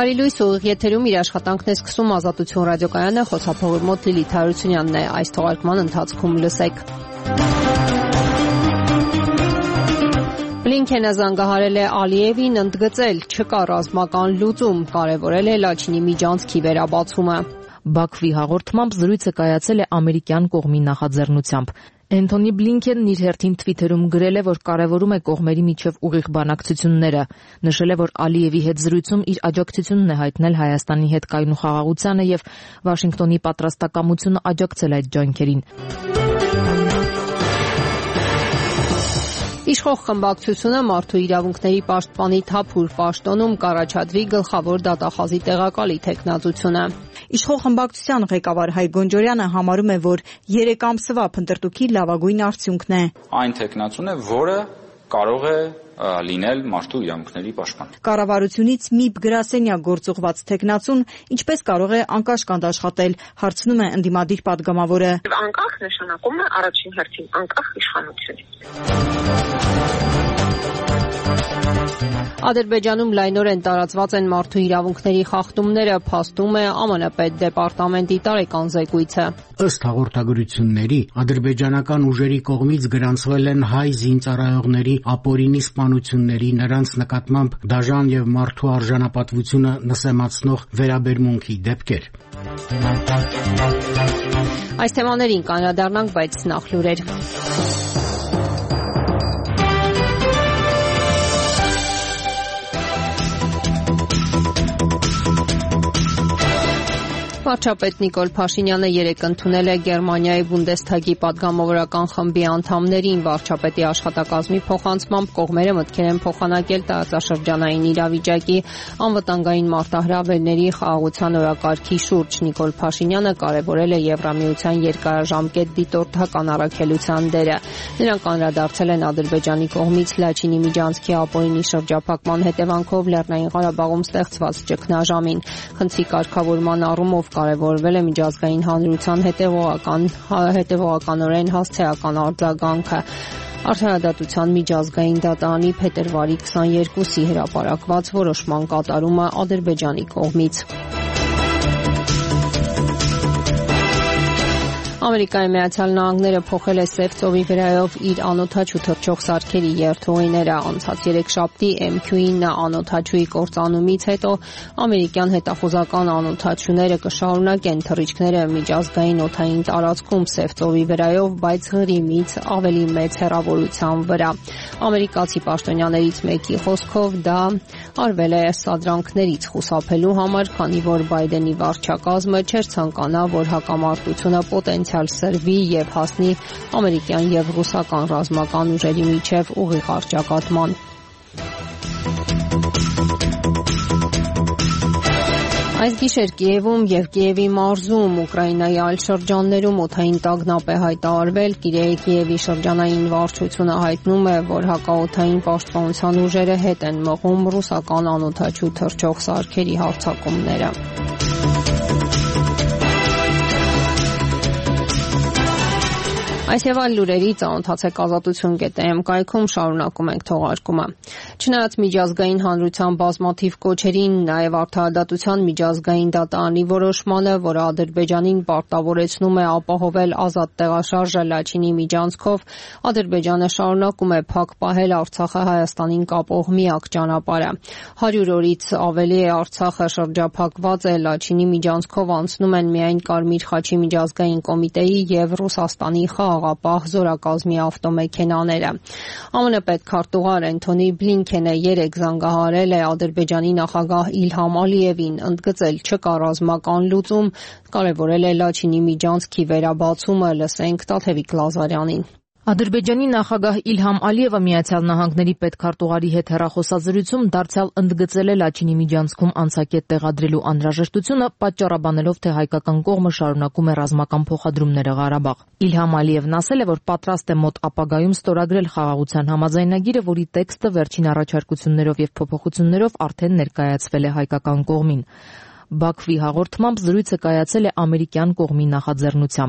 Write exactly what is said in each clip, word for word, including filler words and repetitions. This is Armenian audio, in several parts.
Բարի լույս, ուղիղ եթերում իր աշխատանքն է սկսում Ազատություն ռադիոկայանը, խոսափողի մոտ Լիլիթ Հարությունյանն է, այս թողարկման ընթացքում լսեք։ Բլինքենը զանգահարել է Ալիևին, ընդգծել չկա ռազմական լուծում, կարևորել է Լաչինի միջանցքի վերաբացումը։ Բաքվի հաղորդմամբ զրույցը կայացել է ամերիկյան կողմի նախաձեռնությամբ։ Էնթոնի Բլինքենն իր հերթին թվիթերում գրել է, որ կարևորում է կողմերի միջև ուղիղ բանակցությունները։ Նշել է, որ Ալիևի հետ զրույցում իր աջակցությունն է հայտնել Հայաստանի հետ կայուն խաղաղությանը եւ Վաշինգտոնի պատրաստակամությունը աջակցել այդ ջանքերին։ Իշխող խմբակցությունը մարդու իրավունքների պաշտպանի Թափուր պաշտոնում կառաջադրի գլխավոր դատախազի տեղակալի թեկնածությունը։ Իշխող խմբակցության ղեկավար Հայկ Գոնջորյանը համարում է, որ երեք ամսվա փնտրտուքի լավագույն արդյունքն է։ Այն թեկնածուն է, որը կարող է լինել մարդու իրավունքների պաշտպան։ Կառավարությունից մի գրասենյակ գործուղված թեկնածուն ինչպես կարող է անկաշկանդ աշխատել, հարցնում է ընդդիմադիր պատգամավորը։ Անկախ նշանակում է առաջին հերթին անկախ իշխանությունից։ Ադրբեջանում լայնորեն տարածված են մարդու իրավունքների խախտումները, փաստում է Է Մ Ն պետդեպարտամենտի տարեկան զեկույցը։ Ըստ հաղորդագրությունների, ադրբեջանական ուժերի կողմից գրանցվել են հայ զինծառայողների ապօրինի սպանությունների, նրանց նկատմամբ դաժան եւ մարդու արժանապատվությունը նսեմացնող վերաբերմունքի դեպքեր։ Այս թեմաներին կանդրադառնանք, բայց նախ լուրեր։ Վարչապետ Նիկոլ Փաշինյանը երեկ ընդունել է Գերմանիայի Բունդեսթագի պատգամավորական խմբի անդամներին։ Վարչապետի աշխատակազմի փոխանցմամբ կողմերը մտքեր են փոխանակել տարածաշրջանային իրավիճակի, անվտանգային մարտահրավերների, խաղաղության օրակարգի շուրջ։ Նիկոլ Փաշինյանը կարևորել է Եվրամիության երկարաժամկետ դիտորդական առաքելության դերը։ Նրանք անդրադարձել են Ադրբեջանի կողմից Լաչինի միջանցքի ապօրինի շրջափակման հետևանքով Լեռնային Ղարաբաղում ստեղծված ճգնաժամին։ Խնդրի կարգավորման առումով կարևորվել է միջազգային հանրության հետևողական հետևողականորեն հասցեական արձագանքը։ Արդարադատության միջազգային դատարանի փետրվարի քսաներկուսի հրապարակված որոշման կատարումը Ադրբեջանի կողմից։ Ամերիկայի Միացյալ Նահանգները փոխել է Սև ծովի վրայով իր անօդաչու թռչող սարքերի երթուղիները։ Անցած երեքշաբթի Էմ Քյու ինը անօդաչուի կործանումից հետո ամերիկյան հետախուզական անօդաչուները կշարունակեն թռիչքները միջազգային օդային տարածքում Սև ծովի վրայով, բայց Ղրիմից ավելի մեծ հեռավորության վրա։ Ամերիկացի պաշտոնյաներից մեկի խոսքով դա արվել է սադրանքներից խուսափելու համար, քանի որ Բայդենի վարչակազմը չէր ցանկանա, որ հակամարտությունը պոտենցիալ սրվի եւ հասնի ամերիկյան եւ ռուսական ռազմական ուժերի միջև ուղիղ առճակատման։ Այս գիշեր Կիևում եւ Կիևի մարզում, Ուկրաինայի այլ շրջաններում օդային տագնապ է հայտարարվել։ Կիևի շրջանային վարչությունը հայտնում է, որ հակաօդային պաշտպանության ուժերը հետ են մղում ռուսական անօդաչու թռչող սարքերի հարձակումները։ Այս եւ այլ լուրերի ծանոթացեք ազատություն կետ է էմ կայքում, շարունակում ենք թողարկումը։ Չնայած միջազգային հանրության բազմաթիվ կոչերին, նաեւ արդարադատության միջազգային դատարանի որոշմանը, որը Ադրբեջանին պարտավորեցնում է ապահովել ազատ տեղաշարժը Լաչինի միջանցքով, Ադրբեջանը շարունակում է փակ պահել Արցախը Հայաստանին կապող միակ ճանապարհը։ հարյուր օրից ավելի է Արցախը շրջափակված է Լաչինի միջանցքով, անցնում են միայն Կարմիր խաչի միջազգային կոմիտեի եւ Ռուսաստանի խաղաղապահ զորակազմի ավտոմեքենաները։ Է Մ Ն պետքարտուղար Էնթոնի Բլինքենը երեկ զանգահարել է Ադրբեջանի նախագահ Իլհամ Ալիևին, ընդգծել չկա ռազմական լուծում, կարևորել է Լաչինի միջանցքի վերաբացումը, լսենք Տաթևիկ Լազարյանին։ Ադրբեջանի նախագահ Իլհամ Ալիևը Միացյալ Նահանգների պետքարտուղարի հետ հեռախոսազրույցում դարձյալ ընդգծել է Լաչինի միջանցքում անցակետ տեղադրելու անհրաժեշտությունը, պատճառաբանելով, թե հայկական կողմը շարունակում է ռազմական փոխադրումները Ղարաբաղ։ Իլհամ Ալիևն ասել է, որ պատրաստ է մոտ ապագայում ստորագրել խաղաղության համաձայնագիրը, որի տեքստը վերջին առաջարկություններով եւ փոփոխություններով արդեն ներկայացվել է հայկական կողմին։ Բաքվի հաղորդմամբ զրույցը կայացել է ամերիկյան կողմի նախաձեռնությամբ։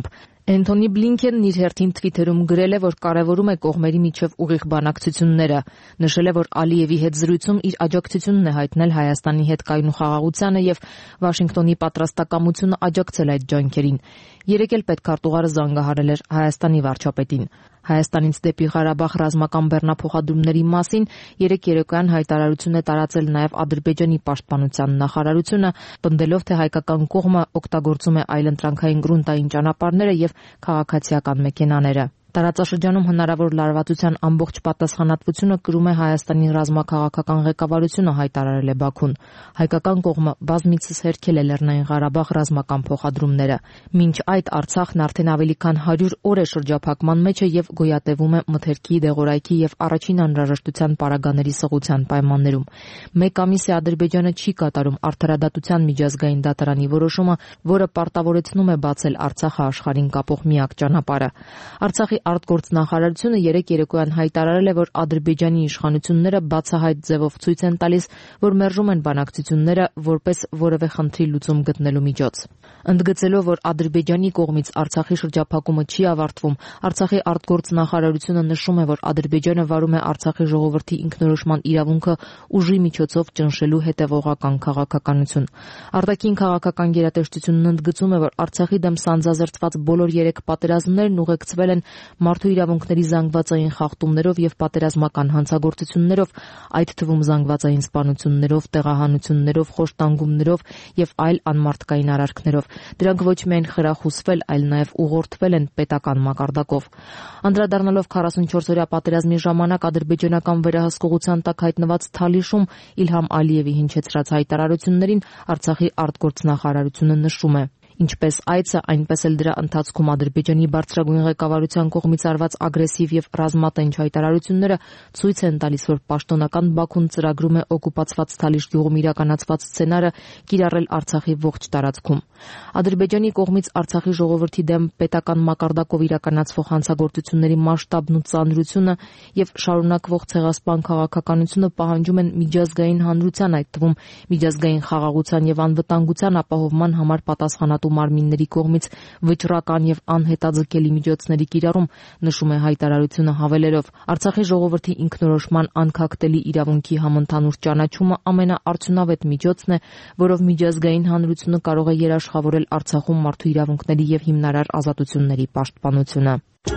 Էնթոնի Բլինքենն իր հերթին Թվիթերում գրել է, որ կարևորում է կողմերի միջև ուղիղ բանակցությունները, նշել է, որ Ալիևի հետ զրույցում իր աջակցությունն է հայտնել Հայաստանի հետ կայուն խաղաղությանը եւ Վաշինգտոնի պատրաստակամությունը աջակցել այդ ջանքերին։ Երեկ էլ պետքարտուղարը զանգահարել էր Հայաստանի վարչապետին։ Հայաստանից դեպի Ղարաբաղ ռազմական բեռնափոխադրումների մասին երեկ երեկոյան հայտարարություն է տարածել նաև Ադրբեջանի պաշտպանության նախարարությունը, պնդելով, թե հայկական կողմը օգտագործում է այլընտրանքային գրունտային ճանապարհները եւ քաղաքացիական մեքենաները։ Տարածաշրջանում հնարավոր լարվածության ամբողջ պատասխանատվությունը կրում է Հայաստանի ռազմաքաղաքական ղեկավարությունը, հայտարարել է Բաքուն։ Հայկական կողմը բազմիցս հերքել է Լեռնային Ղարաբաղ ռազմական փոխադրումները։ Մինչ այդ Արցախն արդեն ավելի քան հարյուր օր է շրջափակման մեջ է եւ գոյատևում է մթերքի, դեղորայքի եւ առաջին անհրաժեշտության պարագաների սղության պայմաններում։ Մեկ ամիս է Ադրբեջանը չի կատարում Արդարադատության միջազգային դատարանի որոշումը, որը պարտավորեցնում է բացել Արցախը աշխարհին կապող միակ ճանապարհը։ Արցախի արտգործնախարարությունը երեկ երեկոյան հայտարարել է, որ Ադրբեջանի իշխանությունները բացահայտ ձևով ցույց են տալիս, որ մերժում են բանակցությունները որպես որևէ խնդրի լուծում գտնելու միջոց։ Ընդգծելով, որ Ադրբեջանի կողմից Արցախի շրջափակումը չի ավարտվում, Արցախի արտգործնախարարությունը նշում է, որ Ադրբեջանը վարում է Արցախի ժողովրդի ինքնորոշման իրավունքը ուժի միջոցով ճնշելու հետևողական քաղաքականություն։ Արտաքին քաղաքական գերատեսչությունն ընդգծում է, որ Արցախի դեմ սանձազերծված բոլոր երեք պատերազմներն ուղեկցվել են մարդու իրավունքների զանգվածային խախտումներով եւ պատերազմական հանցագործություններով, այդ թվում զանգվածային սպանություններով, տեղահանություններով, խոշտանգումներով եւ այլ անմարդկային արարքներով։ Դրանք ոչ միայն խրախուսվել, այլ նաեւ ուղղորդվել են պետական մակարդակով։ Անդրադառնալով քառասունչորս օրյա պատերազմի ժամանակ ադրբեջանական վերահսկողության տակ հայտնված Թալիշում Իլհամ Ալիևի հնչեցրած հայտարարություններին Արցախի արտգործնախարարությունը նշում է. Ինչպես այցը, այնպես էլ դրա ընթացքում Ադրբեջանի բարձրագույն ղեկավարության կողմից արված ագրեսիվ եւ ռազմատենչ հայտարարությունները ցույց են տալիս, որ պաշտոնական Բաքուն ծրագրում է օկուպացված Թալիշ գյուղում իրականացված սցենարը կիրառել Արցախի ողջ տարածքում։ Ադրբեջանի կողմից Արցախի ժողովրդի դեմ պետական մակարդակով իրականացվող հանցագործությունների մասշտաբն ու ծանրությունը եւ շարունակվող ցեղասպան քաղաքականությունը պահանջում են միջազգային հանրության, այդ թվում միջազգային խաղաղության եւ անվտանգության ապահովման համար պատասխանատու մարմինների կողմից վճռական եւ անհետաձգելի միջոցների կիրառում, նշում է հայտարարությունը հավելելով. Արցախի ժողովրդի ինքնորոշման անքակտելի իրավունքի համընդհանուր ճանաչումը ամենաարդյունավետ միջոցն է, որով միջազգային հանրությունը կարող է երաշխավորել Արցախում մարդու իրավունքների եւ հիմնարար ազատությունների պաշտպանությունը։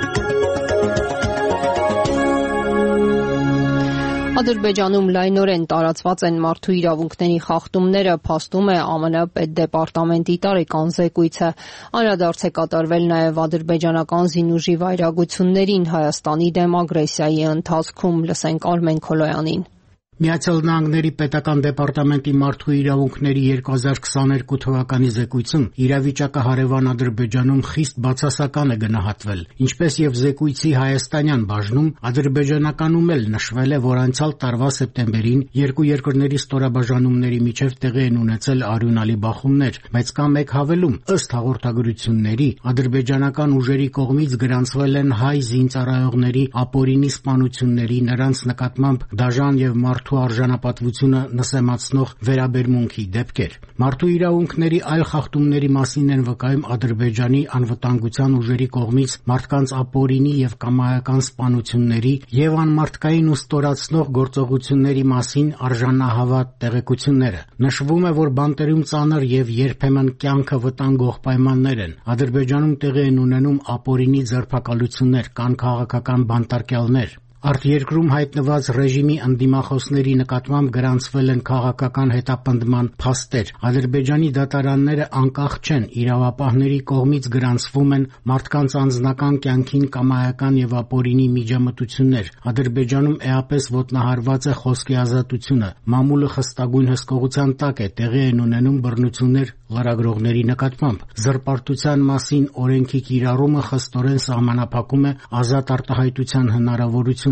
Ադրբեջանում լայնորեն տարածված են մարդու իրավունքների խախտումները, փաստում է Α M N պետդեպարտամենտի տարեկան զեկույցը։ Անդրադարձ է կատարվել նաև ադրբեջանական զինուժի վայրագություններին Հայաստանի դեմ ագրեսիայի ընթացքում։ Լսենք Արմեն Քոլոյանին։ Միացյալ Նահանգների պետական դեպարտամենտի մարդու իրավունքների երկու հազար քսաներկու թվականի զեկույցում իրավիճակը հարևան Ադրբեջանում խիստ բացասական է գնահատվել։ Ինչպես եւ զեկույցի հայաստանյան բաժնում, ադրբեջանականում էլ նշվել է, որ անցյալ տարվա սեպտեմբերին երկու երկրների ստորաբաժանումների միջև տեղի են ունեցել արյունալի բախումներ, բայց կա մեկ հավելում. ըստ հաղորդագրությունների, ադրբեջանական ուժերի կողմից գրանցվել են հայ զինծառայողների ապօրինի սպանությունների, նրանց նկատմամբ դաժան եւ մարդ մարդու արժանապատվությունը նսեմացնող վերաբերմունքի դեպքեր։ Մարդու իրավունքների այլ խախտումների մասին են վկայում Ադրբեջանի անվտանգության ուժերի կողմից մարդկանց ապօրինի եւ կամայական սպանությունների եւ անմարդկային ու ստորացնող գործողությունների մասին արժանահավատ տեղեկությունները։ Նշվում է, որ բանտերում ծանր եւ երբեմն կյանքը վտանգող պայմաններ են։ Ադրբեջանում տեղի են ունենում ապօրինի ձերբակալություններ, կան քաղաքական բանտարկյալներ։ Արտերկրում հայտնված ռեժիմի ընդդիմախոսների նկատմամբ գրանցվել են քաղաքական հետապնդման փաստեր։ Ադրբեջանի դատարանները անկախ չեն, իրավապահների կողմից գրանցվում են մարդկանց անձնական կյանքին կամայական եւ ապօրինի միջամտություններ։ Ադրբեջանում էապես ոտնահարված է խոսքի ազատությունը, մամուլը խստագույն հսկողության տակ է, տեղի են ունենում բռնություններ լրագրողների նկատմամբ։ Զրպարտության մասին օրենքի կիրառումը խստորեն սահմանափակում է ազատ արտահայտության հնարավորությունը։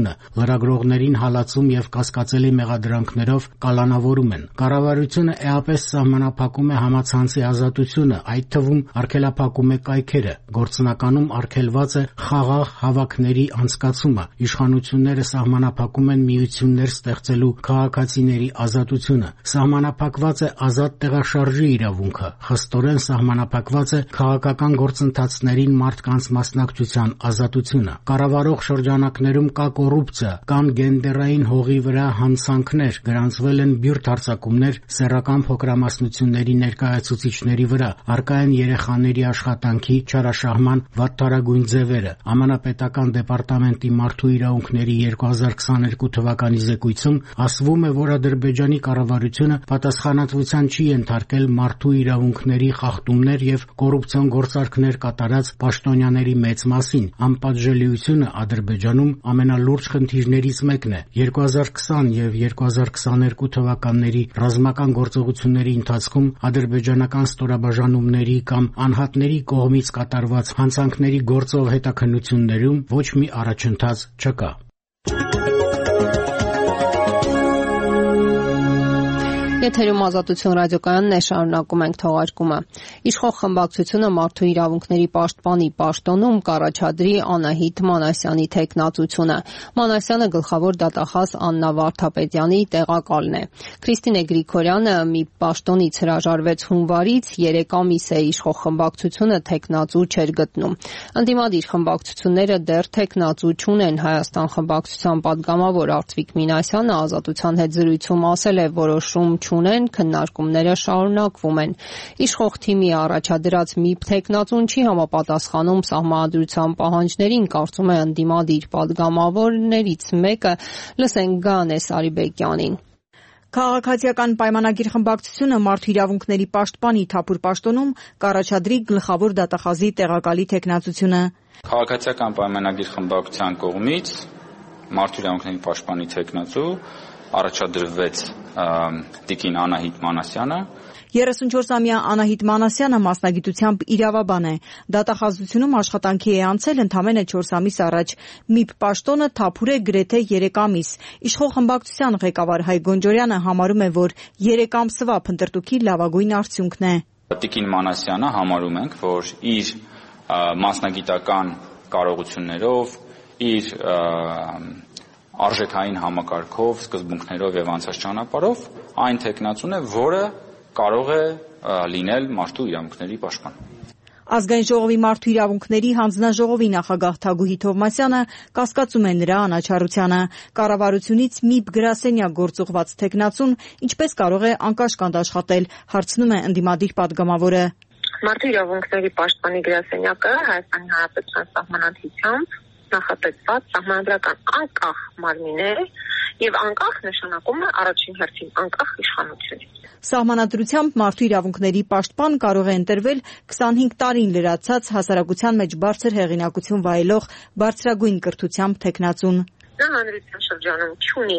ազատությունը, լրագրողներին հալածում եւ կասկածելի մեղադրանքներով կալանավորում են։ Կառավարությունը էապես սահմանափակում է համացանցի ազատությունը, այդ թվում արգելափակում է կայքերը, գործնականում արգելված է խաղաղ հավաքների անցկացումը, իշխանությունները սահմանափակում են միություններ ստեղծելու քաղաքացիների ազատությունը, սահմանափակված է ազատ տեղաշարժի իրավունքը, խստորեն սահմանափակված է քաղաքական գործընթացներին մարդկանց մասնակցության ազատությունը։ Կառավարող շրջանակներում կա կոռուպցիա, կան գենդերային հողի վրա հանցանքներ, գրանցվել են բյուրդ հարձակումներ սեռական փոքրամասնությունների ներկայացուցիչների վրա, առկա են երեխաների աշխատանքի չարաշահման վատթարագույն ձևերը։ Ամանապետական դեպարտամենտի մարդու իրավունքների երկու հազար քսաներկու թվականի զեկույցում ասվում է, որ Ադրբեջանի կառավարությունը պատասխանատվության չի ենթարկել մարդու իրավունքների խախտումներ եւ կոռուպցիոն գործարքներ կատարած պաշտոնյաների մեծ մասին։ Անպատժելիությունը Ադրբեջանում ամենալուրջ խնդիրներից մեկն է։ երկու հազար քսան եւ երկու հազար քսաներկու թվականների ռազմական գործողությունների ընթացքում ադրբեջանական ստորաբաժանումների կամ անհատների կողմից կատարված հանցանքների գործով հետաքննություններում ոչ մի առաջընթաց չկա։ Եթերում Ազատություն ռադիոկայանն է, շարունակում ենք թողարկումը։ Իշխող խմբակցությունը մարդու իրավունքների պաշտպանի պաշտոնում կառաջադրի Անահիտ Մանասյանի թեկնածությունը։ Մանասյանը գլխավոր դատախազ Աննա Վարդապետյանի տեղակալն է։ Քրիստինե Գրիգորյանը մի պաշտոնից հրաժարվեց հունվարից, երեք ամիս է իշխող խմբակցությունը թեկնածու չէր գտնում։ Ընդդիմադիր խմբակցությունները դեռ թեկնածու չունեն։ Հայաստան խմբակցության պատգամավոր Արծվիկ Մինասյանը Ազատության հետ զրույցում ասել է, որոշում ունեն, քննարկումները շարունակվում են։ Իշխող թիմի առաջադրած մի թեկնածուն չի համապատասխանում սահմանադրության պահանջներին, կարծում է ընդդիմադիր պատգամավորներից մեկը։ Լսենք Գանե Սարիբեկյանին։ Քաղաքացիական պայմանագիր խմբակցությունը մարդու իրավունքների պաշտպանի Թափուր պաշտոնում կառաջադրի գլխավոր դատախազի տեղակալի թեկնածությունը։ Քաղաքացիական պայմանագիր խմբակցության կողմից մարդու իրավունքների պաշտպանի թեկնածու առաջադրվեց տիկին Անահիտ Մանասյանը։ երեսունչորսամյա Անահիտ Մանասյանը մասնագիտությամբ իրավաբան է։ Դատախազությունում աշխատանքի է անցել ընդամենը չորս ամիս առաջ։ ՄԻՊ պաշտոնը Թափուր է գրեթե երեք ամիս։ Իշխող խմբակցության ղեկավար Հայ Գոնջորյանը համարում է, որ երեք ամսվա փնտրտուքի լավագույն արդյունքն է։ Տիկին Մանասյանը համարում ենք, որ իր մասնագիտական կարողություններով, իր արժեքային համակարգով, սկզբունքներով եւ անցած ճանապարհով այն թեկնածուն է, որը կարող է լինել մարդու իրավունքների պաշտպան։ Ազգային ժողովի մարդու իրավունքների հանձնաժողովի նախագահ Թագուհի Թովմասյանը կասկածում է նրա անաչառությանը։ Կառավարությունից ՄԻՊ գրասենյակ գործուղված թեկնածուն ինչպես կարող է անկաշկանդ աշխատել, հարցնում է ընդդիմադիր պատգամավորը։ Մարդու իրավունքների պաշտպանի գրասենյակը Հայաստանի Հանրապետության սահմանադրությամբ նախատեսված սահմանադրական անկախ մարմին է եւ անկախ նշանակում է առաջին հերթին անկախ իշխանություն։ Սահմանադրությամբ մարդու իրավունքների պաշտպան կարող է ընտրվել քսանհինգ տարին լրացած հասարակության մեջ բարձր հեղինակություն վայելող բարձրագույն կրթությամբ թեկնածուն։ Նա հանրության շրջանում չունի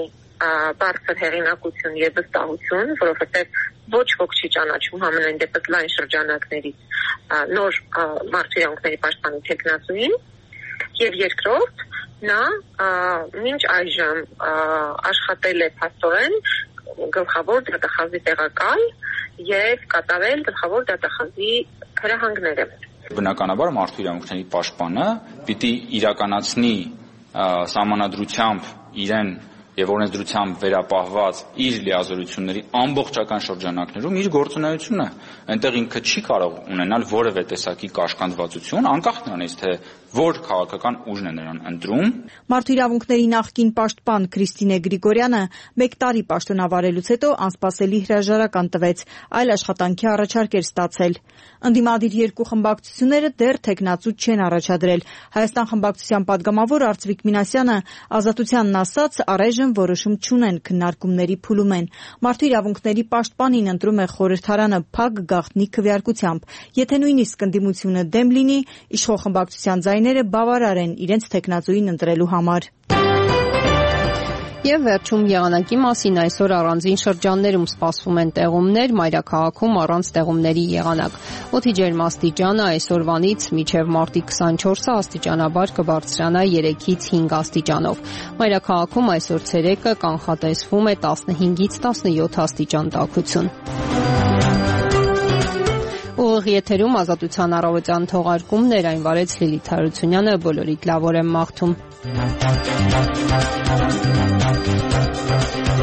բարձր հեղինակություն եւ վստահություն, որովհետեւ ոչ ոք չի ճանաչում համենայն դեպս լայն շրջանակներից նոր մարդու իրավունքների պաշտպանի թեկնածուին։ Եվ երկրորդ, նա մինչ այժմ աշխատել է փաստորեն գլխավոր դատախազի տեղակալ եւ կատարել գլխավոր դատախազի հրահանգները։ Բնականաբար մարդու իրավունքների պաշտպանը պիտի իրականացնի սահմանադրությամբ իրեն եւ օրենսդրությամբ վերապահված իր լիազորությունների ամբողջական շրջանակներում իր գործունեությունը, այնտեղ ինքը չի կարող ունենալ որևէ տեսակի կաշկանդվածություն, անկախ նրանից թե որ քաղաքական ուժն է նրան ընտրում։ Մարդու իրավունքների նախկին պաշտպան Քրիստինե Գրիգորյանը մեկ տարի պաշտոնավարելուց հետո անսպասելի հրաժարական տվեց, այլ աշխատանքի առաջարկ էր ստացել։ Ընդդիմադիր երկու խմբակցությունները դեռ թեկնածու չեն առաջադրել։ Հայաստան խմբակցության պատգամավոր Արծվիկ Մինասյանը Ազատությանն ասաց, առայժմ որոշում չունեն, քննարկումների փուլում են։ Մարդու իրավունքների պաշտպանին ընտրում է խորհրդարանը փակ գաղտնի քվեարկությամբ։ Եթե նույնիսկ ընդդիմությունը դեմ լինի, իշխող խմբակցության ձայները բավարար են իրենց թեկնածուին ընտրելու համար։ Եվ վերջում եղանակի մասին այսօր առանձին շրջաններում սպասվում են տեղումներ, մայրաքաղաքում առանց տեղումների եղանակ։ Օդի ջերմաստիճանը այսօրվանից մինչև մարտի քսանչորսը աստիճանաբար կբարձրանա երեքից հինգ աստիճանով։ Մայրաքաղաքում այսօր ցերեկը կանխատեսվում է տասնհինգից տասնյոթ աստիճան տաքություն։ Ուղիղ եթերում Ազատության առավոտյան թողարկումներ, այն վարեց Լիլիթ Հարությունյանը, բոլորիդ լավ օր եմ մաղթում։